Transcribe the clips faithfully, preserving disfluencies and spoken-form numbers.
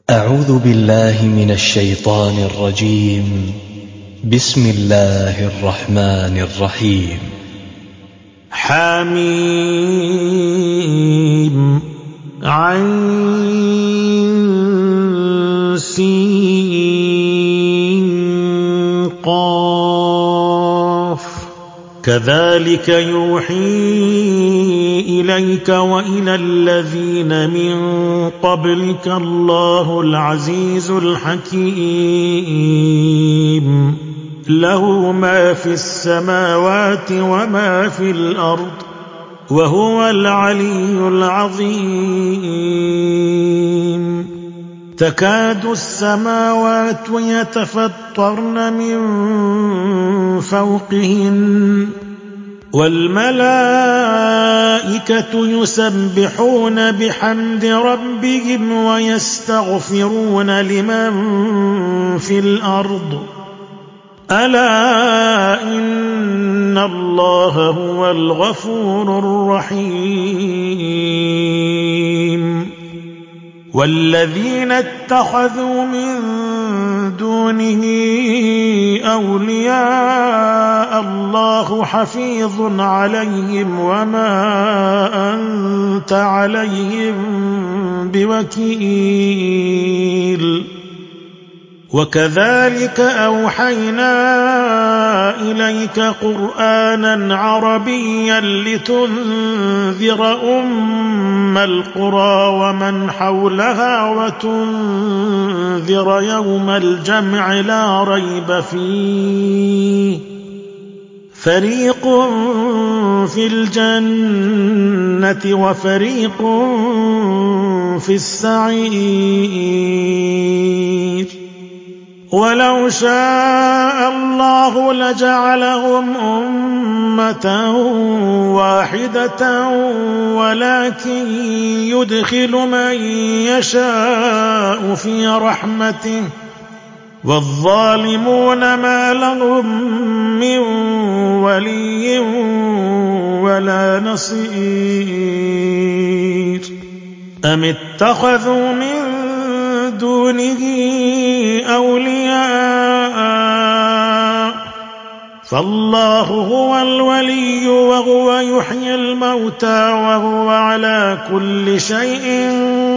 أعوذ بالله من الشيطان الرجيم. بسم الله الرحمن الرحيم. حميم عين سين قاف كذلك يوحي إليك وإلى الذين من قبلك الله العزيز الحكيم له ما في السماوات وما في الأرض وهو العلي العظيم. تكاد السماوات يتفطرن من فوقهن والملائكة يسبحون بحمد ربهم ويستغفرون لمن في الأرض ألا إن الله هو الغفور الرحيم. والذين اتخذوا من دونه أولياء الله حفيظ عليهم وما أنت عليهم بوكيل. وكذلك أوحينا إليك قرآنا عربيا لتنذر أم القرى ومن حولها وتنذر يوم الجمع لا ريب فيه فريق في الجنة وفريق في السعير. ولو شاء الله لجعلهم أمة واحدة ولكن يدخل من يشاء في رحمته والظالمون ما لهم من ولي ولا نصير. أم اتخذوا من دونه أولياء فالله هو الولي وهو يحيي الموتى وهو على كل شيء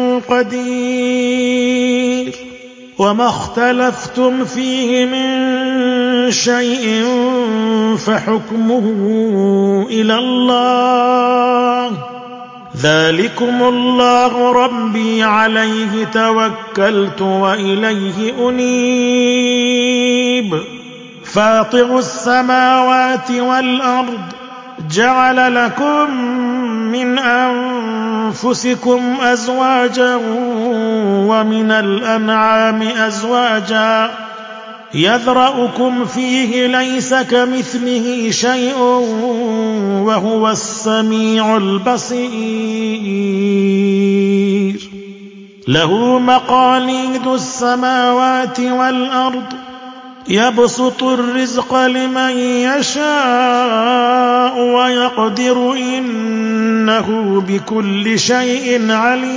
قدير. وما اختلفتم فيه من شيء فحكمه إلى الله ذلكم الله ربي عليه توكلت وإليه أنيب. فاطر السماوات والأرض جعل لكم من أنفسكم أزواجا ومن الأنعام أزواجا يذرأكم فيه ليس كمثله شيء وهو السميع البصير. له مقاليد السماوات والأرض يبسط الرزق لمن يشاء ويقدر إنه بكل شيء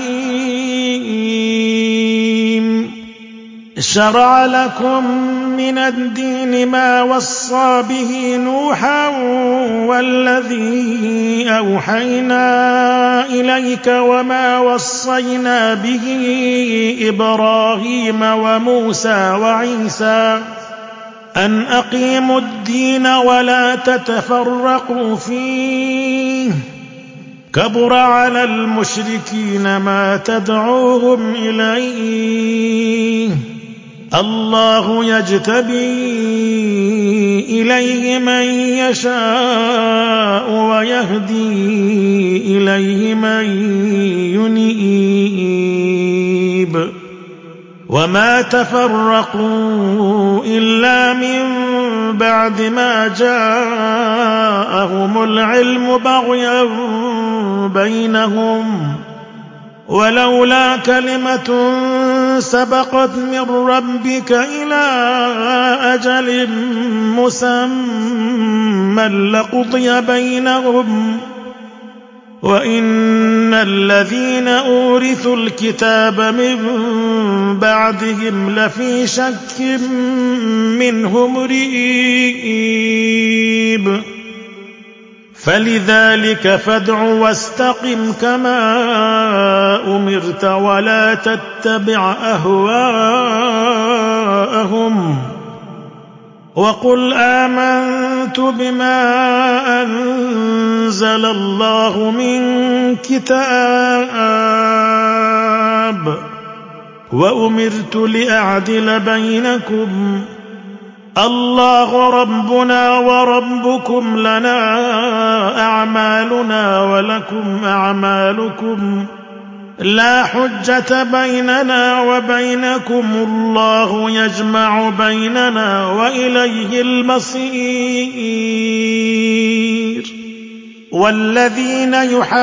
عليم. شرع لكم من الدين ما وصى به نوحا والذي أوحينا إليك وما وصينا به إبراهيم وموسى وعيسى أن أقيموا الدين ولا تتفرقوا فيه كبر على المشركين ما تدعوهم إليه. الله يجتبي إليه من يشاء ويهدي إليه من ينيب. وما تفرقوا إلا من بعد ما جاءهم العلم بغيا بينهم ولولا كلمة سبقت من ربك إلى أجل مسمى لقضي بينهم وإن الذين أورثوا الكتاب من بعدهم لفي شك منه مريب فلذلك فادع واستقم كما أمرت ولا تتبع أهواءهم وقل آمنت بما أنزل الله من كتاب وأمرت لأعدل بينكم الله ربنا وربكم لنا أعمالنا ولكم أعمالكم لا حجة بيننا وبينكم الله يجمع بيننا وإليه المصير والذين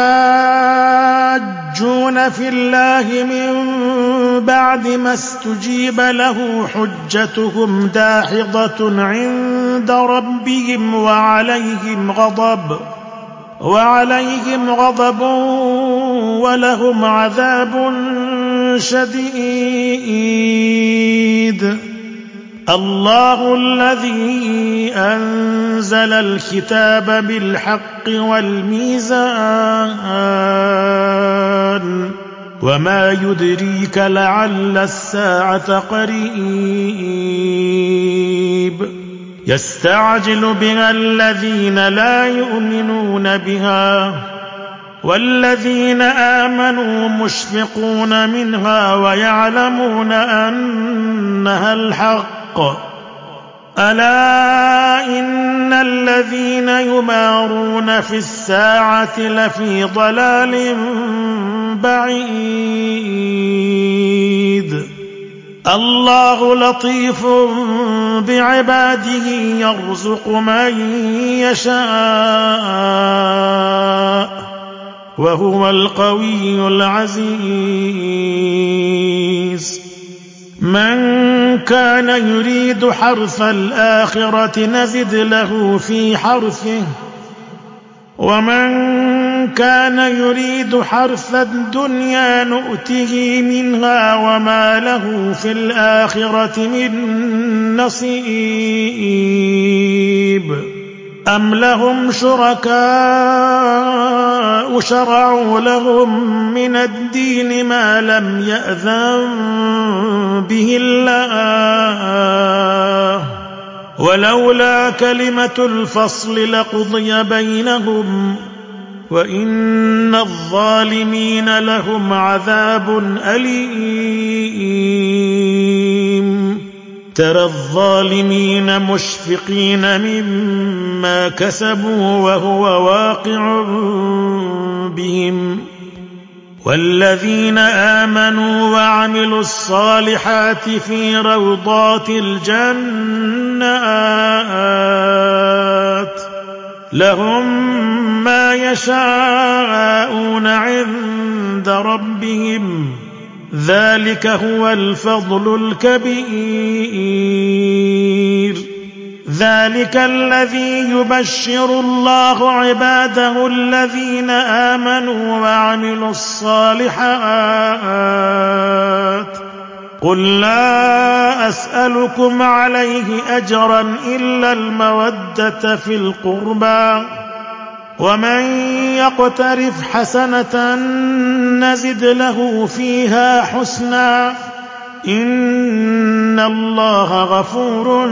يحاجون في الله من بعد ما استجيب له حجتهم داحضة عند ربهم وعليهم غضب وعليهم غضب ولهم عذاب شديد الله الذي أنزل الكتاب بالحق والميزان وما يدريك لعل الساعة قريب يستعجل بها الذين لا يؤمنون بها والذين آمنوا مشفقون منها ويعلمون أنها الحق ألا إن الذين يمارون في الساعة لفي ضلال بعيد الله لطيف بعباده يرزق من يشاء وهو القوي العزيز من كان يريد حرث الآخرة نزد له في حرثه ومن كان يريد حرث الدنيا نؤته منها وما له في الآخرة من نصيب أم لهم شركاء شرعوا لهم من الدين ما لم يأذن به الله ولولا كلمة الفصل لقضي بينهم وإن الظالمين لهم عذاب أليم ترى الظالمين مشفقين مما كسبوا وهو واقع بهم والذين آمنوا وعملوا الصالحات في روضات الجنات لهم ما يشاءون عند ربهم ذلك هو الفضل الكبير ذلك الذي يبشر الله عباده الذين آمنوا وعملوا الصالحات قل لا أسألكم عليه أجرا إلا المودة في القربى ومن يقترف حسنة نزد له فيها حسنا إن الله غفور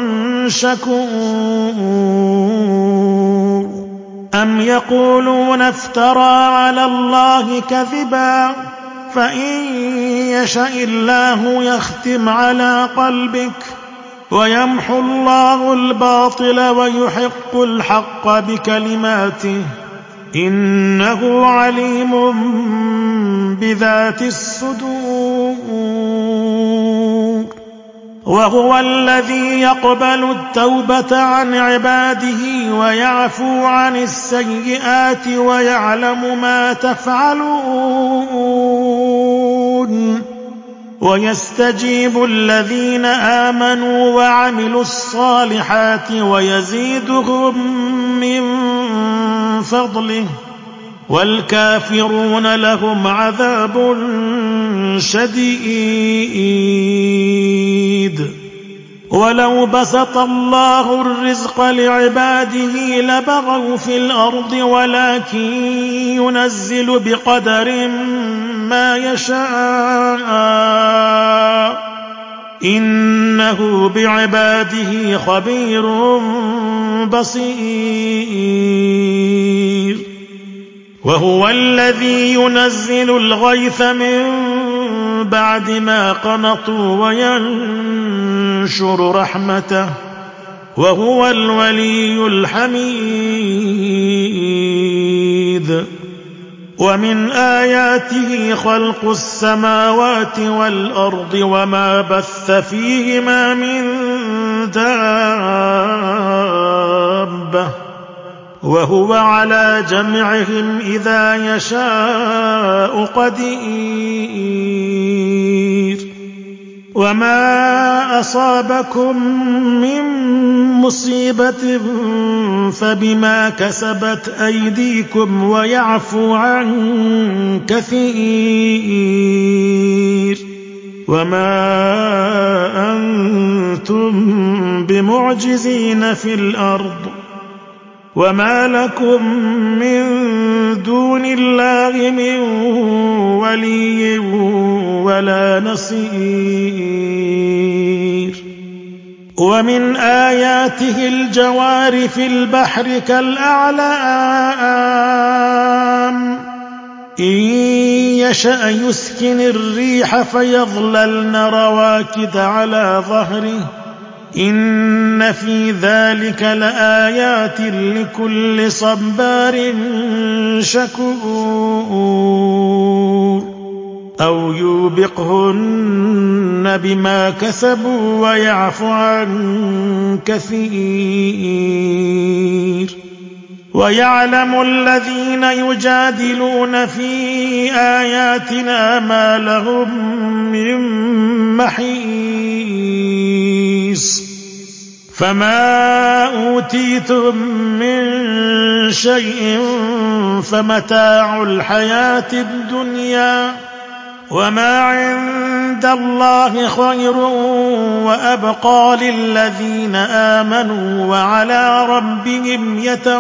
شكور أم يقولون افترى على الله كذبا فإن يشاء الله يختم على قلبك ويمحو الله الباطل ويحق الحق بكلماته إنه عليم بذات الصدور وهو الذي يقبل التوبة عن عباده ويعفو عن السيئات ويعلم ما تفعلون ويستجيب الذين آمنوا وعملوا الصالحات ويزيدهم من فضله والكافرون لهم عذاب شديد. ولو بسط الله الرزق لعباده لبغوا في الأرض ولكن ينزل بقدر ما يشاء إنه بعباده خبير بصير. وهو الذي ينزل الغيث من بعد ما قنطوا وينشر رحمته وهو الولي الحميد. ومن آياته خلق السماوات والأرض وما بث فيهما من دابة وهو على جمعهم إذا يشاء قدير. وما أصابكم من مصيبة فبما كسبت أيديكم ويعفو عن كثير. وما أنتم بمعجزين في الأرض وما لكم من دون الله من ولي ولا نصير. ومن آياته الجوار في البحر كالأعلام إن يشأ يسكن الريح فيظللن رواكد على ظهره إن في ذلك لآيات لكل صبار شكور. أو يوبقهن بما كسبوا ويعفو عن كثير. ويعلم الذين يجادلون في آياتنا ما لهم من محيص. فما أوتيتم من شيء فمتاع الحياة الدنيا وما عند الله خير وأبقى للذين آمنوا وعلى ربهم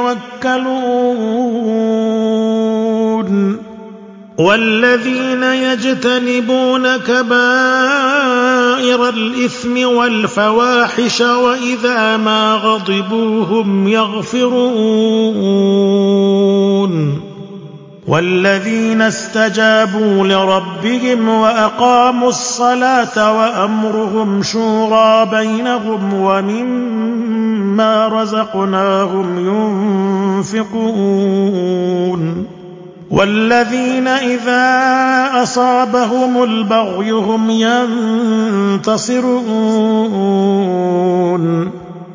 يتوكلون. والذين يجتنبون كبائر الإثم والفواحش وإذا ما غضبوا هم يغفرون. والذين استجابوا لربهم وأقاموا الصلاة وأمرهم شورى بينهم ومما رزقناهم ينفقون. والذين إذا أصابهم البغي هم ينتصرون.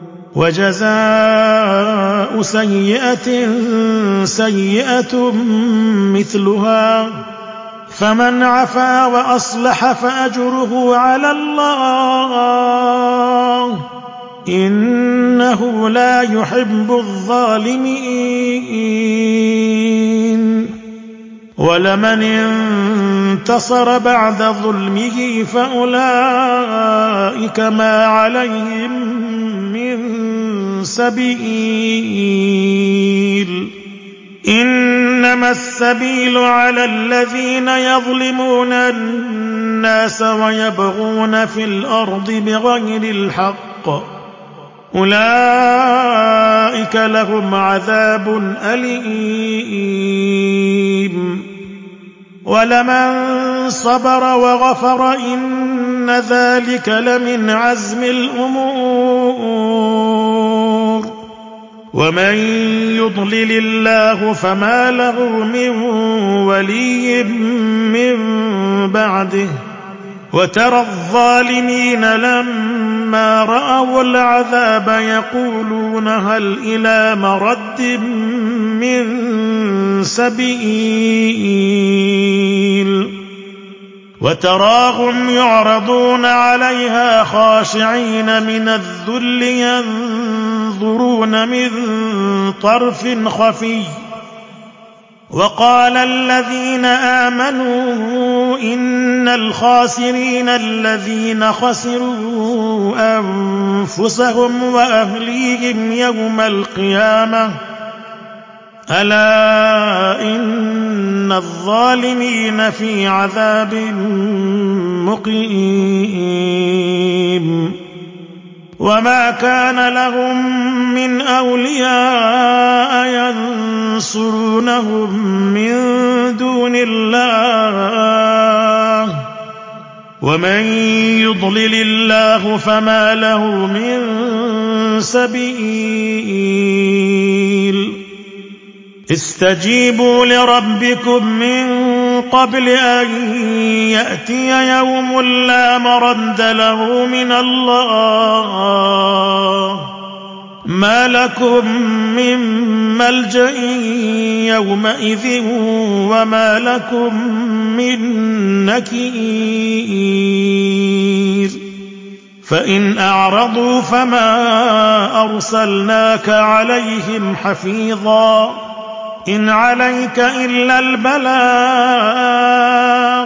وجزاء سيئة سيئة مثلها فمن عفا وأصلح فأجره على الله إنه لا يحب الظالمين. ولمن انتصر بعد ظلمه فأولئك ما عليهم من سبيل إنما السبيل على الذين يظلمون الناس ويبغون في الأرض بغير الحق أولئك لهم عذاب أليم. ولمن صبر وغفر إن ذلك لمن عزم الأمور. ومن يضلل الله فما له من ولي من بعده وترى الظالمين لما رأوا العذاب يقولون هل إلى مرد من سبيل وتراهم يعرضون عليها خاشعين من الذل ينظرون من طرف خفي وقال الذين آمنوا إن الخاسرين الذين خسروا أنفسهم وأهليهم يوم القيامة ألا إن الظالمين في عذاب مقيم وما كان لهم من أولياء ينصرونهم من دون الله ومن يضلل الله فما له من سبيل استجيبوا لربكم من قبل أن يأتي يوم لا مرد له من الله ما لكم من ملجأ يومئذ وما لكم من نكير فإن أعرضوا فما أرسلناك عليهم حفيظا إن عليك إلا البلاغ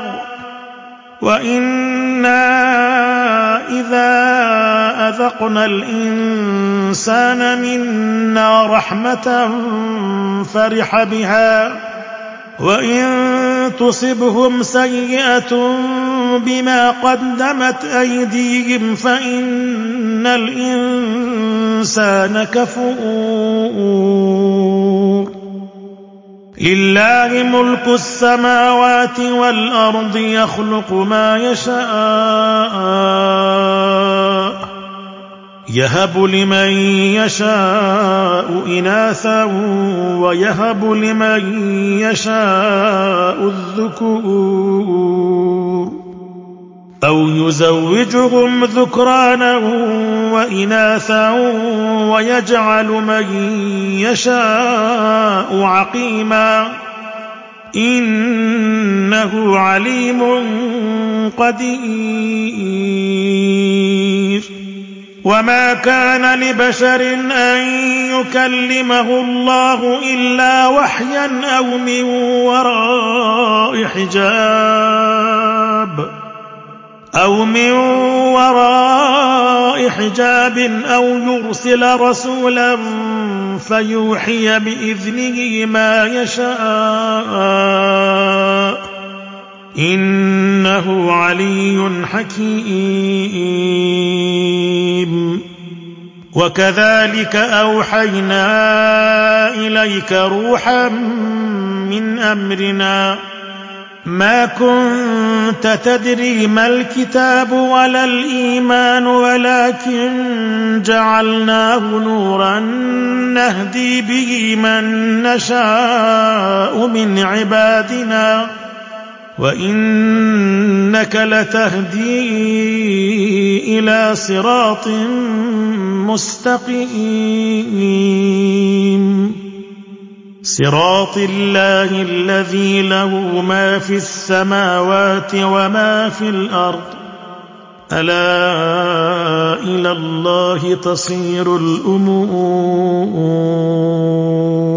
وإنا إذا أذقنا الإنسان منا رحمة فرح بها وإن تصبهم سيئة بما قدمت أيديهم فإن الإنسان كفور لله ملك السماوات والأرض يخلق ما يشاء يهب لمن يشاء إناثا ويهب لمن يشاء الذكور أو يزوجهم ذكرانا وإناثا ويجعل من يشاء عقيما إنه عليم قدير وما كان لبشر أن يكلمه الله إلا وحيا أو من وراء حجاب أو من وراء حجاب أو يرسل رسولا فيوحي بإذنه ما يشاء إنه علي حكيم وكذلك أوحينا إليك روحا من أمرنا ما كنت تدري ما الكتاب ولا الإيمان ولكن جعلناه نورا نهدي به من نشاء من عبادنا وإنك لتهدي إلى صراط مستقيم صراط الله الذي له ما في السماوات وما في الأرض ألا إلى الله تصير الأمور